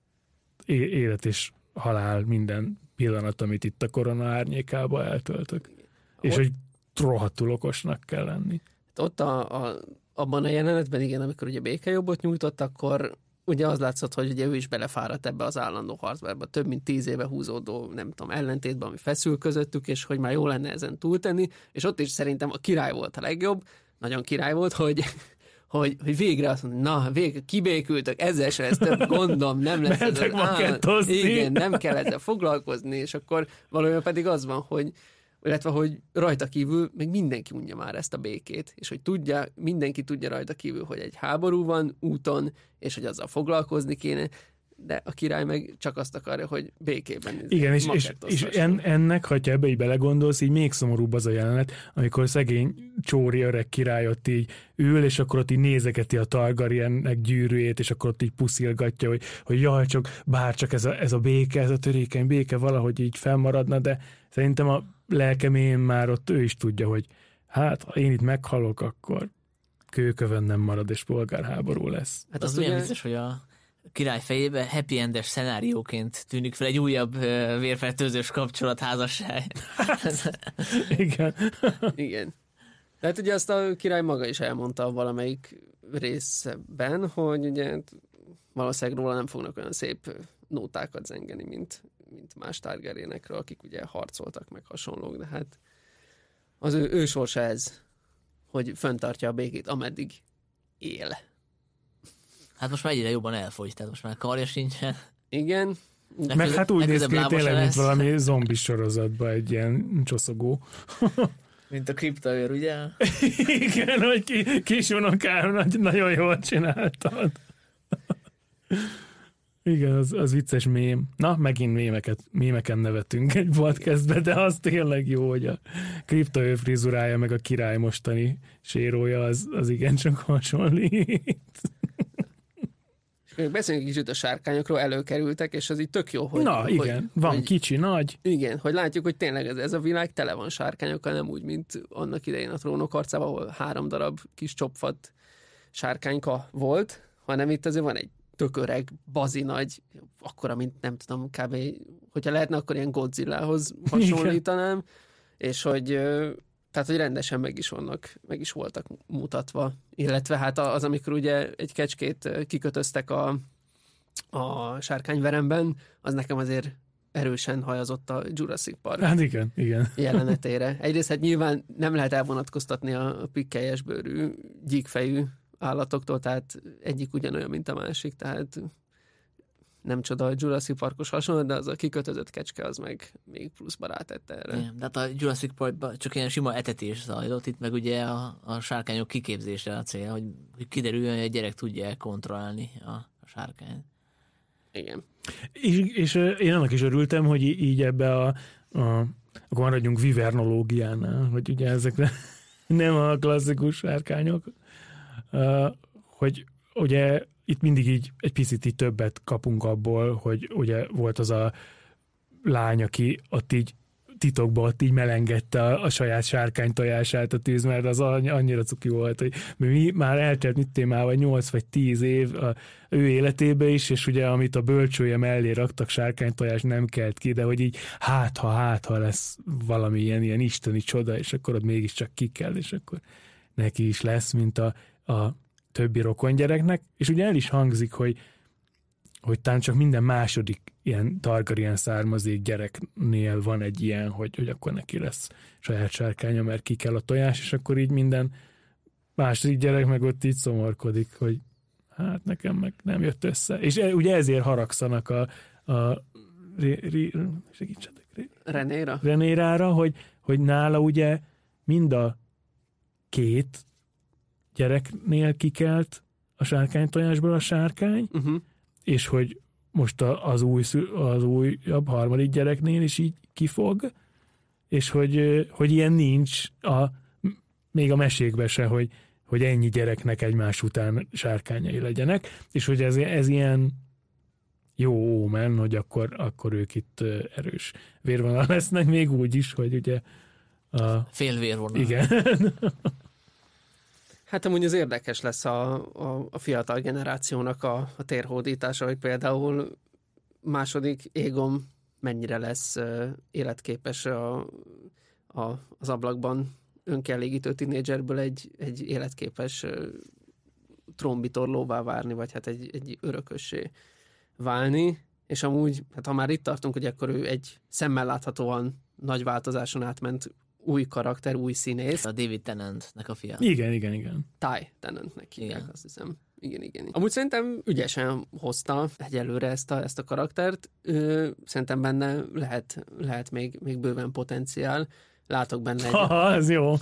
élet és halál minden pillanat, amit itt a korona árnyékába eltöltök. Ott, és hogy rohadtul okosnak kell lenni. Ott a, a, abban a jelenetben, igen, amikor ugye békejobbot nyújtott, akkor ugye az látszott, hogy ugye ő is belefáradt ebbe az állandó harcba, ebbe a több mint tíz éve húzódó, nem tudom, ellentétben, ami feszül közöttük, és hogy már jó lenne ezen túltenni, és ott is szerintem a király volt a legjobb, nagyon király volt, hogy Hogy, hogy végre azt mondja, na, végre kibékültök, ezzel se lesz több gondom, nem lesz ez az, igen, nem kell ezzel foglalkozni, és akkor valójában pedig az van, hogy illetve, hogy rajta kívül még mindenki unja már ezt a békét, és hogy tudja, mindenki tudja rajta kívül, hogy egy háború van úton, és hogy azzal foglalkozni kéne, de a király meg csak azt akarja, hogy békében. Igen, és, és, és en, ennek, ha ebbe így belegondolsz, így még szomorúbb az a jelenet, amikor szegény csóri öreg király ott így ül, és akkor ott így nézegeti a Targaryennek gyűrűjét, és akkor ott így puszilgatja, hogy, hogy jaj, csak bár csak ez a, ez a béke, ez a törékeny béke valahogy így fennmaradna, de szerintem a lelkemén már ott ő is tudja, hogy hát, ha én itt meghalok, akkor kőkövön nem marad, és polgárháború lesz. Hát az milyen vicces, hogy a király fejében happy endes szenárióként tűnik fel egy újabb vérfertőzős kapcsolat, házasság. Igen. Igen. Tehát ugye azt a király maga is elmondta valamelyik részben, hogy ugye valószínűleg róla nem fognak olyan szép nótákat zengeni, mint, mint más Targaryenekről, akik ugye harcoltak meg hasonlók, de hát az ő, ő sorsa ez, hogy fenntartja a békét, ameddig él. Hát most már egyre jobban elfogy, tehát most már karja sincsen. Igen. Meg között, hát úgy néz ki, tényleg, mint valami zombi sorozatban egy ilyen csoszogó. Mint a kriptaőr, ugye? Igen, hogy ki, kis unokám, nagyon jól csináltad. Igen, az, az vicces mém. Na, megint mémeket, mémeken nevetünk egy podcastbe, de az tényleg jó, hogy a kriptaőr frizurája meg a király mostani sérója az, az igencsak hasonlít. Beszéljünk kicsit a sárkányokról, előkerültek, és az így tök jó, hogy... Na, igen, hogy, van hogy, kicsi, nagy. Igen, hogy látjuk, hogy tényleg ez, ez a világ tele van sárkányokkal, nem úgy, mint annak idején a Trónok harcában, ahol három darab kis csopfat sárkányka volt, hanem itt azért van egy tök öreg, bazi nagy, akkora, mint nem tudom, kb. Hogyha lehetne, akkor ilyen Godzillához hasonlítanám, igen. És hogy... Tehát, hogy rendesen meg is vannak, meg is voltak mutatva. Illetve hát az, amikor ugye egy kecskét kikötöztek a, a sárkányveremben, az nekem azért erősen hajazott a Jurassic Park hát igen, igen. jelenetére. Egyrészt hát nyilván nem lehet elvonatkoztatni a pikkelyes bőrű, gyíkfejű állatoktól, tehát egyik ugyanolyan, mint a másik, tehát nem csoda a Jurassic Parkos hasonló, de az a kikötözött kecske az meg még pluszba rátette erre. Igen, de hát a Jurassic Parkban csak ilyen sima etetés zajlott, itt meg ugye a, a sárkányok kiképzése a cél, hogy, hogy kiderüljön, hogy a gyerek tudja kontrollálni a, a sárkányt. Igen. És, és én annak is örültem, hogy így ebbe a, a akkor maradjunk vivernológiánál, hogy ugye ezekre nem a klasszikus sárkányok, hogy ugye itt mindig így egy picit így többet kapunk abból, hogy ugye volt az a lány, aki ott így titokban ott így melengedte a, a saját sárkány tojását a tűz, mert az annyira cuki volt, hogy mi már eltelt mit témával nyolc vagy tíz év a ő életébe is, és ugye amit a bölcsője mellé raktak sárkány tojás nem kelt ki, de hogy így hát ha, hát ha lesz valami ilyen, ilyen isteni csoda, és akkor ott mégiscsak ki kell, és akkor neki is lesz, mint a, a többi rokongyereknek, és ugye el is hangzik, hogy hogy talán csak minden második ilyen Targaryen származék gyereknél van egy ilyen, hogy, hogy akkor neki lesz saját sárkánya, mert ki kell a tojás, és akkor így minden második gyerek meg ott így szomorkodik, hogy hát nekem meg nem jött össze. És ugye ezért haragszanak a, a ré, ré, segítsetek, ré, Renéra? Renérára, hogy, hogy nála ugye mind a két gyereknél kikelt a sárkánytojásból a sárkány, uh-huh. és hogy most az, új, az újabb harmadik gyereknél is így kifog, és hogy, hogy ilyen nincs a, még a mesékben se, hogy, hogy ennyi gyereknek egymás után sárkányai legyenek, és hogy ez, ez ilyen jó ómen, hogy akkor, akkor ők itt erős vérvonal lesznek, még úgy is, hogy ugye a... Fél vérvonal. Igen. Hát amúgy az érdekes lesz a, a, a fiatal generációnak a, a térhódítása, hogy például második Aegon mennyire lesz uh, életképes a, a, az ablakban önkielégítő tinédzserből egy, egy életképes uh, trónbitorlóvá várni, vagy hát egy, egy örökössé válni, és amúgy, hát ha már itt tartunk, hogy akkor ő egy szemmel láthatóan nagy változáson átment új karakter, új színész. A David Tennantnek a fia. Igen, igen, igen. Ty Tennantnek hívják, azt hiszem. Igen, igen. Amúgy szerintem ügyesen hozta egyelőre ezt a, ezt a karaktert. Ö, szerintem benne lehet, lehet még, még bőven potenciál. Látok benne egy... Ha, ez jó.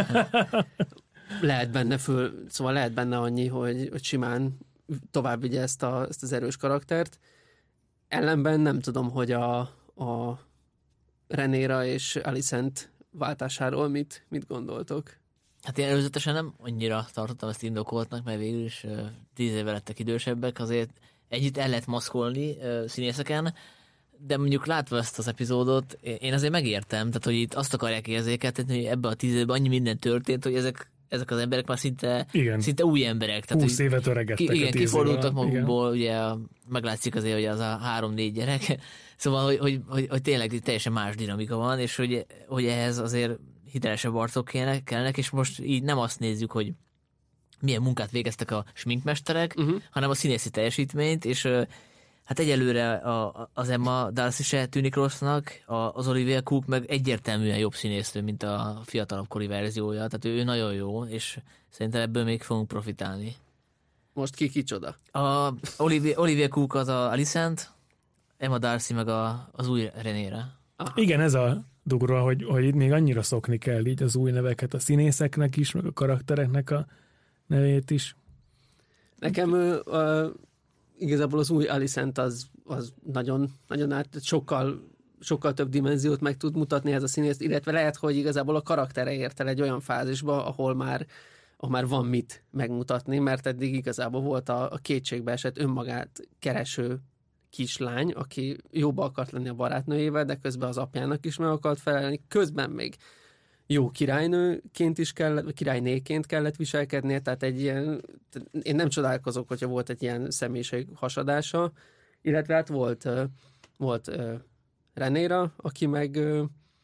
lehet benne föl, szóval lehet benne annyi, hogy, hogy simán tovább vigye ezt, a, ezt az erős karaktert. Ellenben nem tudom, hogy a, a Rhaenyra és Alicent váltásáról mit, mit gondoltok? Hát én előzetesen nem annyira tartottam ezt indokoltnak, mert végül is uh, tíz éve lettek idősebbek, azért együtt el lehet maszkolni uh, színészeken, de mondjuk látva ezt az epizódot, én azért megértem, tehát hogy itt azt akarják érzékeltetni, hogy ebbe a tíz évben annyi minden történt, hogy ezek, ezek az emberek már szinte, szinte új emberek. Tehát, húsz évet öregedtek ki, igen, kifordultak magukból, igen. ugye meglátszik azért, hogy az a három-négy gyerek, szóval, hogy, hogy, hogy, hogy tényleg teljesen más dinamika van, és hogy, hogy ehhez azért hitelesebb arcok kellnek, kellnek, és most így nem azt nézzük, hogy milyen munkát végeztek a sminkmesterek, uh-huh. hanem a színészi teljesítményt, és hát egyelőre a, az Emma Darcy se tűnik rossznak, az Olivia Cook meg egyértelműen jobb színésznő, mint a fiatalabb kori verziója, tehát ő nagyon jó, és szerintem ebből még fogunk profitálni. Most ki kicsoda? A Olivia, Olivia Cook az a Alicent, Emma Darcy meg a, az új Rhaenyra. Igen, ez a durva, hogy, hogy itt még annyira szokni kell így az új neveket, a színészeknek is, meg a karaktereknek a nevét is. Nekem uh, igazából az új Alicent az, az nagyon, nagyon át, sokkal, sokkal több dimenziót meg tud mutatni ez a színész, illetve lehet, hogy igazából a karaktere ért el egy olyan fázisba, ahol már, ahol már van mit megmutatni, mert eddig igazából volt a, a kétségbe esett önmagát kereső kislány, aki jóba akart lenni a barátnőjével, de közben az apjának is meg akart felelni, közben még jó királynőként is kellett, vagy királynéként kellett viselkednie, tehát egy ilyen, én nem csodálkozok, hogyha volt egy ilyen személyiség hasadása, illetve hát volt, volt uh, Rhaenyra, aki meg uh,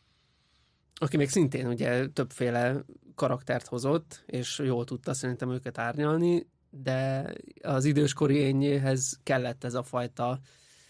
aki még szintén ugye többféle karaktert hozott, és jól tudta szerintem őket árnyalni, de az időskori ényéhez kellett ez a fajta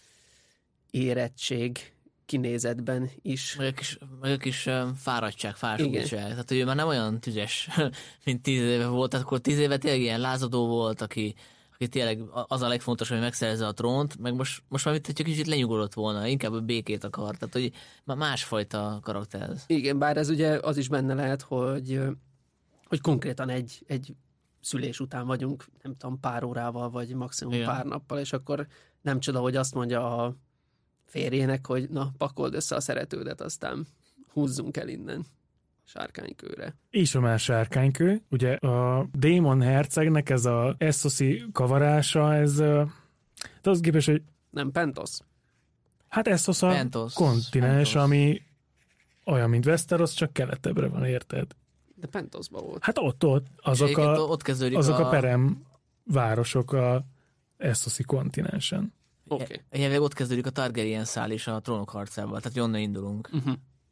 érettség kinézetben is. Meg a kis, meg a kis fáradtság, fásultság. Tehát ő már nem olyan tüzes, mint tíz éve volt. Tehát akkor tíz éve tényleg ilyen lázadó volt, aki, aki tényleg az a legfontosabb, hogy megszerezze a trónt, meg most, most már mint, hogy kicsit lenyugodott volna, inkább a békét akar. Tehát, hogy már másfajta karakter ez. Igen, bár ez ugye az is benne lehet, hogy, hogy konkrétan egy, egy szülés után vagyunk, nem tudom, pár órával, vagy maximum igen. pár nappal, és akkor nem csoda, hogy azt mondja a férjének, hogy na, pakold össze a szeretődet, aztán húzzunk el innen sárkánykőre. És a már sárkánykő. Ugye a Daemon hercegnek ez a Essoszi kavarása, ez de az képes, hogy nem Pentos? Hát Essos a Pentos. kontinens, Pentos. ami olyan, mint Westeros, csak keletebbre van, érted? De Pentosban volt. Hát ott, ott, azok a, ott azok a, a perem városok a Essoszi kontinensen. Oké. Okay. Egyébként ott kezdődik a Targaryen szál is a Trónok harcával, tehát onnan indulunk. Uh-huh.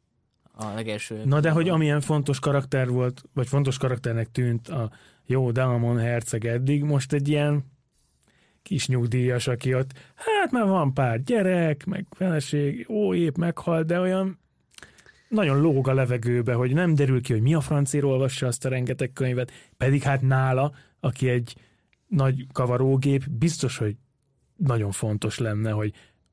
A legelső. Na de hogy amilyen fontos karakter volt, vagy fontos karakternek tűnt a jó Daemon herceg eddig, most egy ilyen kis nyugdíjas, aki ott, hát már van pár gyerek, meg feleség, ó, épp meghalt, de olyan nagyon lóg a levegőbe, hogy nem derül ki, hogy mi a francér olvassa azt a rengeteg könyvet, pedig hát nála, aki egy nagy kavarógép, biztos, hogy nagyon fontos lenne, hogy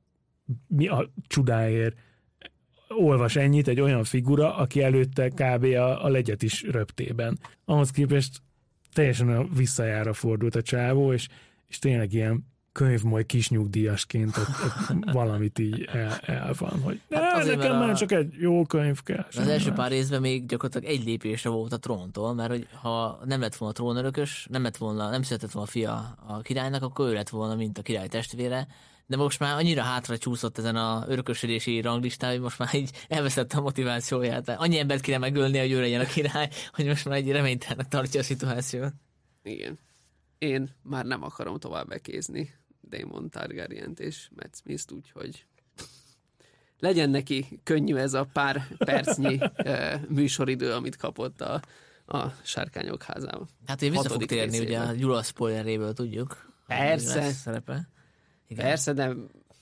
mi a csodáért olvas ennyit egy olyan figura, aki előtte kb. a, a legyet is röptében. Ahhoz képest teljesen a visszajára fordult a csávó, és, és tényleg ilyen könyvmoly kisnyugdíjasként ott, ott valamit így el, el van, hogy hát nekem már a... csak egy jó könyv kell. Az első pár részben még gyakorlatilag egy lépésre volt a tróntól, mert hogy ha nem lett volna trónörökös, nem lett volna, nem született volna a fia a királynak, akkor ő lett volna, mint a király testvére, de most már annyira hátra csúszott ezen a örökösödési ranglistán, hogy most már így elveszette a motivációját. Annyi embert kéne megölni, hogy ő legyen a király, hogy most már egy reménytelnek tartja a szituációt. Igen. Én már nem akarom tovább bekézni Daemon Targaryent és Matt Smith-t, úgyhogy legyen neki könnyű ez a pár percnyi uh, műsoridő, amit kapott a, a Sárkányok házában. Hát én vissza fog térni, ugye a Gyula spoileréből tudjuk. Persze. Szerepe. Igen. Persze, de...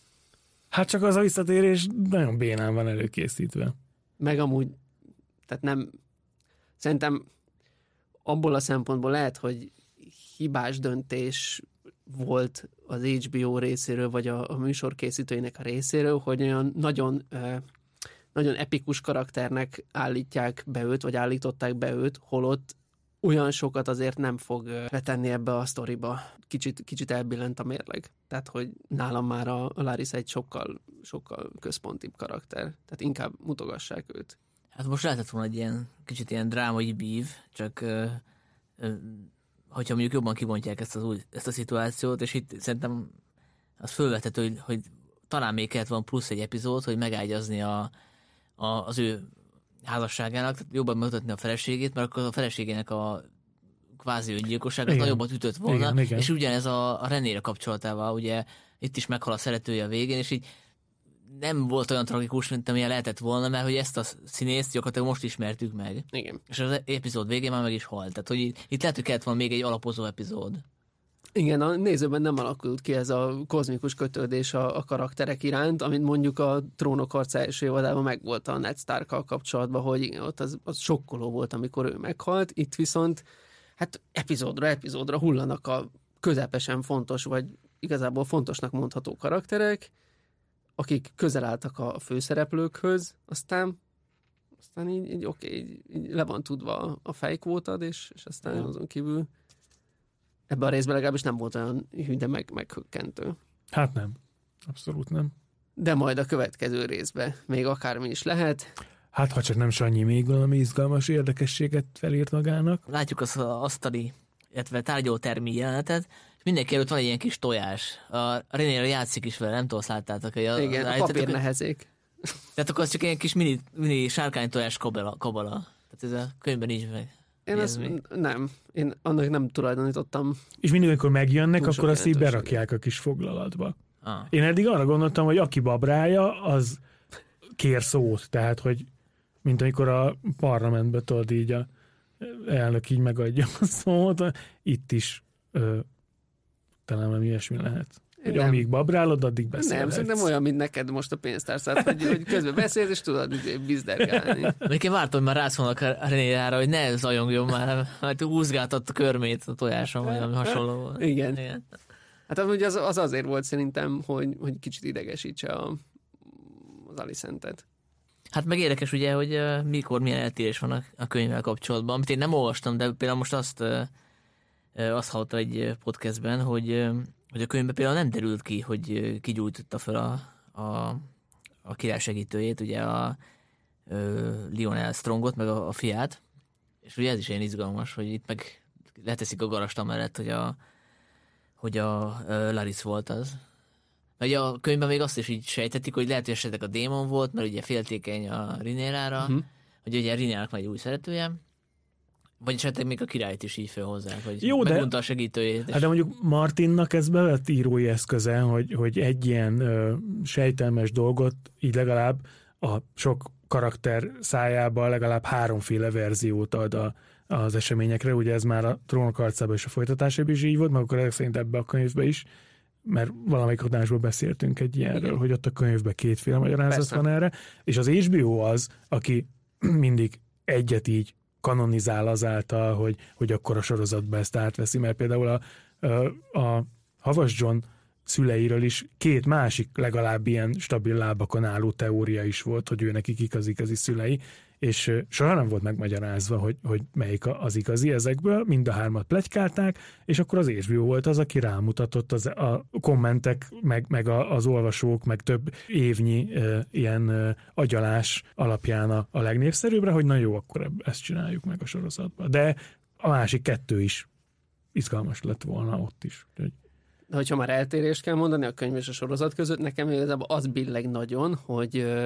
Hát csak az a visszatérés nagyon bénán van előkészítve. Meg amúgy, tehát nem... Szerintem abból a szempontból lehet, hogy hibás döntés volt az há bé o részéről, vagy a, a műsorkészítőinek a részéről, hogy olyan nagyon, uh, nagyon epikus karakternek állítják be őt, vagy állították be őt, holott olyan sokat azért nem fog betenni ebbe a sztoriba. Kicsit, kicsit elbillent a mérleg. Tehát, hogy nálam már a, a Larissa egy sokkal, sokkal központibb karakter. Tehát inkább mutogassák őt. Hát most lehetett volna egy ilyen kicsit ilyen drámai bív, csak uh, uh, hogyha mondjuk jobban kibontják ezt, az új, ezt a szituációt, és itt szerintem az fölvethető, hogy, hogy talán még kellett van plusz egy epizód, hogy megágyazni a, a, az ő házasságának, jobban mutatni a feleségét, mert akkor a feleségének a kvázi öngyilkosságot nagyobbat ütött volna, igen, igen. És ugyanez a, a Renére kapcsolatával, ugye itt is meghal a szeretője a végén, és így nem volt olyan tragikus, mint amilyen lehetett volna, mert hogy ezt a színészt gyakorlatilag most ismertük meg. Igen. És az epizód végén már meg is halt. Tehát, hogy itt, itt lehet, hogy kellett volna még egy alapozó epizód. Igen, a nézőben nem alakult ki ez a kozmikus kötődés a, a karakterek iránt, amit mondjuk a Trónok harca első évadában megvolt a Ned Starkkal kapcsolatban, hogy igen, ott az, az sokkoló volt, amikor ő meghalt, itt viszont hát epizódra, epizódra hullanak a közepesen fontos, vagy igazából fontosnak mondható karakterek, akik közel álltak a főszereplőkhöz, aztán aztán így, így oké, okay, így, így le van tudva a fejkvótad, és, és aztán ja. azon kívül ebben a részben legalábbis nem volt olyan hű, de meg, meghökkentő. Hát nem. Abszolút nem. De majd a következő részben még akármi is lehet. Hát ha csak nem Sanyi még valami izgalmas érdekességet felírt magának. Látjuk az asztali, illetve tárgyalótermi jelenetet, és mindenki előtt van egy ilyen kis tojás. A Renéra játszik is vele, nem tudom, azt láttátok. Hogy a, igen, a, a papír nehezék. Tehát akkor az csak ilyen kis mini, mini sárkánytojás kabala, kabala. Tehát ez a könyvben nincs meg. Én azt nem. Én annak nem tulajdonítottam. És mindig, amikor megjönnek, akkor azt így berakják a kis foglalatba. Ah. Én eddig arra gondoltam, hogy aki babrája, az kér szót. Tehát, hogy mint amikor a parlamentben tudod így a elnök így megadja a szót, itt is ö, talán nem ilyesmi lehet. Hogy nem. Amíg babrálod, addig beszélhetsz. Nem, szerintem olyan, mint neked most a pénztárcát, hogy, hogy közben beszélsz, és tudod bizdergálni. Még én vártam, hogy már rászólnak a Renérára, hogy ne zajongjon már, mert húzgáltatt a körmét a tojáson, vagy ami hasonló volt. Igen. Igen. Hát amúgy az, az azért volt szerintem, hogy, hogy kicsit idegesítse a, az Alicent-et. Hát meg érdekes ugye, hogy uh, mikor milyen eltérés van a, a könyvvel kapcsolatban, amit én nem olvastam, de például most azt, uh, azt hallottam egy podcastben, hogy uh, hogy a könyvben például nem derült ki, hogy ki gyújtotta fel a, a, a király segítőjét, ugye a ö, Lionel Strongot, meg a, a fiát, és ugye ez is ilyen izgalmas, hogy itt meg leteszik a garasta mellett, hogy a, hogy a ö, Larys volt az. Vagy a könyvben még azt is így sejtetik, hogy lehet, hogy esetleg a démon volt, mert ugye féltékeny a Rhaenyrára, uh-huh. hogy ugye Rhaenyrának majd új szeretője, vagy esetleg még a királyt is így felhozzák, hogy jó, megunta a segítőjét. És... Hát de mondjuk Martinnak ez bevett írói eszköze, hogy, hogy egy ilyen ö, sejtelmes dolgot így legalább a sok karakter szájában legalább háromféle verziót ad a, az eseményekre. Ugye ez már a Trónok harcában és a folytatásában is így volt, meg akkor ezek szerint ebbe a könyvbe is, mert valamelyik adásból beszéltünk egy ilyenről, igen. hogy ott a könyvben kétféle magyarázat Persze. van erre, és az há bé o az, aki mindig egyet így kanonizál azáltal, hogy, hogy akkor a sorozatban ezt átveszi, mert például a, a, a Havas John szüleiről is két másik legalább ilyen stabil lábakon álló teória is volt, hogy ő nekik kik az igazi szülei, és soha nem volt megmagyarázva, hogy, hogy melyik az igazi ezekből, mind a hármat pletykálták, és akkor az há bé o volt az, aki rámutatott az, a kommentek, meg, meg a, az olvasók, meg több évnyi e, ilyen e, agyalás alapján a, a legnépszerűbbre, hogy na jó, akkor ezt csináljuk meg a sorozatban. De a másik kettő is izgalmas lett volna ott is. Hogy de hogyha már eltérést kell mondani a könyv és a sorozat között, nekem igazából az billeg nagyon, hogy uh,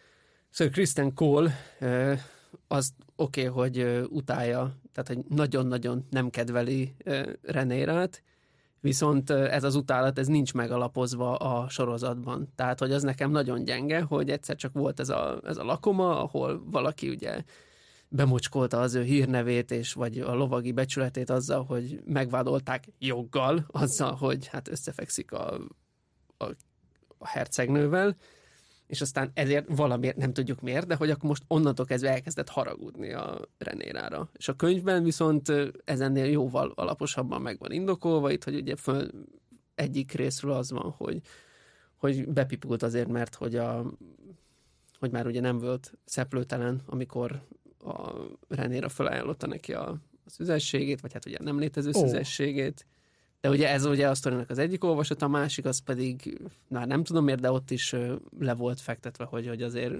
Sir Criston Cole uh, az oké, okay, hogy uh, utálja, tehát hogy nagyon-nagyon nem kedveli uh, Rhaenyrát, viszont uh, ez az utálat, ez nincs megalapozva a sorozatban. Tehát, hogy az nekem nagyon gyenge, hogy egyszer csak volt ez a, ez a lakoma, ahol valaki ugye bemocskolta az ő hírnevét, és vagy a lovagi becsületét azzal, hogy megvádolták joggal, azzal, hogy hát összefekszik a, a, a hercegnővel, és aztán ezért valamiért, nem tudjuk miért, de hogy akkor most onnantól kezdve elkezdett haragudni a Rhaenyrára. És a könyvben viszont ezennél jóval alaposabban meg van indokolva, itt, hogy ugye föl egyik részről az van, hogy, hogy bepipult azért, mert hogy, a, hogy már ugye nem volt szeplőtelen, amikor a Rhaenyra felajánlotta neki a, a szüzességét, vagy hát ugye nem létező oh. szüzességét. De ugye ez ugye a sztorinak az egyik olvasat, a másik az pedig, már nem tudom miért, de ott is le volt fektetve, hogy, hogy azért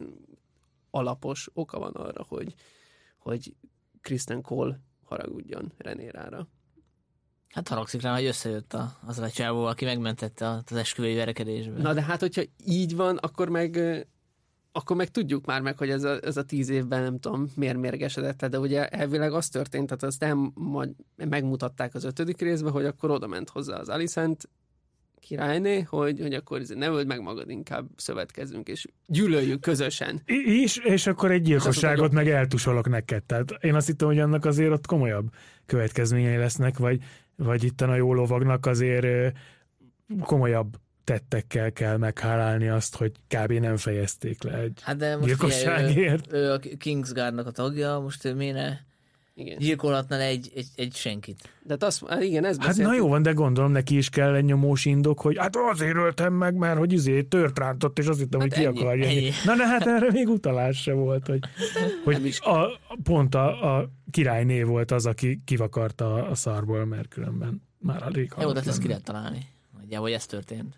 alapos oka van arra, hogy, hogy Criston Cole haragudjon Rhaenyrára. Hát haragszik rá, hogy összejött a, az a csávó, aki megmentette az esküvői verekedésből. Na de hát, hogyha így van, akkor meg akkor meg tudjuk már meg, hogy ez a, ez a tíz évben nem tudom, miért mérgesedett le, de ugye elvileg az történt, tehát azt nem megmutatták az ötödik részben, hogy akkor oda ment hozzá az Alicent királyné, hogy, hogy akkor ne öld meg magad, inkább szövetkezzünk, és gyűlöljük közösen. És, és akkor egy gyilkosságot meg eltusolok neked. Tehát én azt hittem, hogy annak azért ott komolyabb következményei lesznek, vagy, vagy itt a jó lovagnak azért komolyabb tettekkel kell meghálálni azt, hogy kb. Nem fejezték le egy hát de most gyilkosságért. Ő, ő a Kingsguardnak a tagja, most ő miért ne igen. gyilkolhatna le egy, egy, egy senkit. De hát azt, igen, ez hát na jó van, de gondolom neki is kell egy nyomós indok, hogy hát azért öltem meg, mert hogy izé tört rántott, és azt hittem, hát hogy ennyi, ki akarja. Ennyi. Na de hát erre még utalás se volt, hogy, hogy a, pont a, a királyné volt az, aki kivakarta a szarból, mert különben már alig halott. Jó, de ezt ki lehet találni. Nagyjából, hogy ez történt.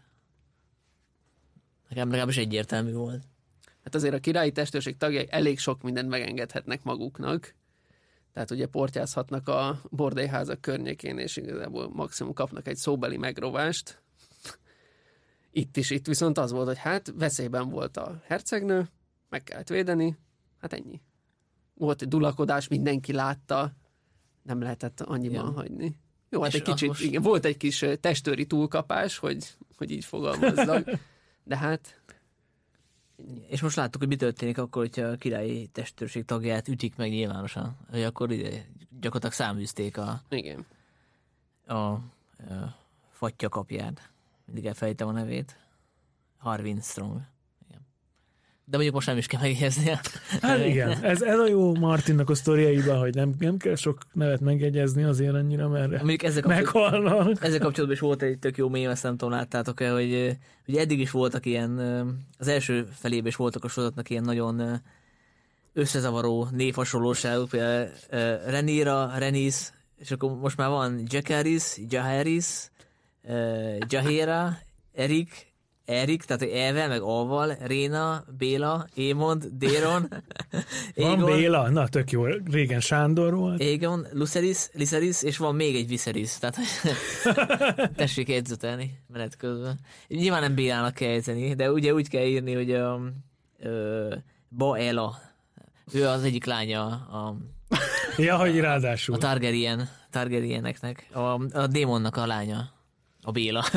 Nekem legalábbis egyértelmű volt. Hát azért a királyi testőrség tagjai elég sok mindent megengedhetnek maguknak. Tehát ugye portyázhatnak a bordélyházak környékén, és igazából maximum kapnak egy szóbeli megrovást. Itt is, itt viszont az volt, hogy hát veszélyben volt a hercegnő, meg kellett védeni, hát ennyi. Volt egy dulakodás, mindenki látta, nem lehetett annyiban igen. hagyni. Jó, hát és egy kicsit, most... igen, volt egy kis testőri túlkapás, hogy, hogy így fogalmazzak. De hát... És most láttuk, hogy mi történik akkor, hogyha a királyi testőrség tagját ütik meg nyilvánosan. Hogy akkor ide gyakorlatilag száműzték a... Igen. A, a fatya kapját. Mindig elfelejtem a nevét. Harwin Strong. Igen. De mondjuk most nem is kell megjegyeznie. Hát igen, ez, ez a jó Martinnak a sztoriaiban, hogy nem, nem kell sok nevet megjegyezni azért annyira, mert ezzel meghalnak. Ezzel kapcsolatban is volt egy tök jó mém, ezt nem tudom, láttátok-e, hogy ugye eddig is voltak ilyen, az első felében is voltak a sorozatnak ilyen nagyon összezavaró névhasonlóságok, például Rhaenyra, Rhaenys, és akkor most már van Jaehaerys, Jaehaerys, Jaehaera, Eric, Erik, tehát E-vel, meg A-val, Réna, Béla, Émond, Déron, Van Égon, Béla? Na, tök jó. Régen Sándor volt. Égon, Luceris, Liceris, és van még egy Viserys, tehát tessék jegyzetelni menet közben. Nyilván nem Bélának kell jegyzeni, de ugye úgy kell írni, hogy a ö, Baela, ő az egyik lánya a, Ja, hogy ráadásul. a Targaryen, Targaryeneknek, a, a démonnak a lánya, a Béla.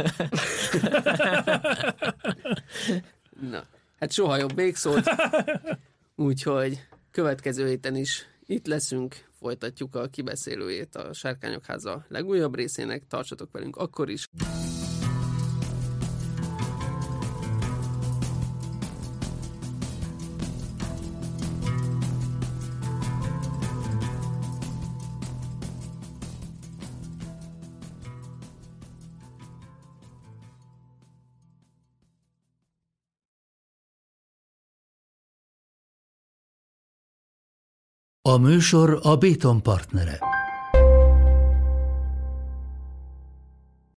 Na, hát soha jobb végszót. Úgyhogy következő héten is itt leszünk, folytatjuk a kibeszélőjét a Sárkányok háza legújabb részének, tartsatok velünk akkor is. A műsor a Béton partnere.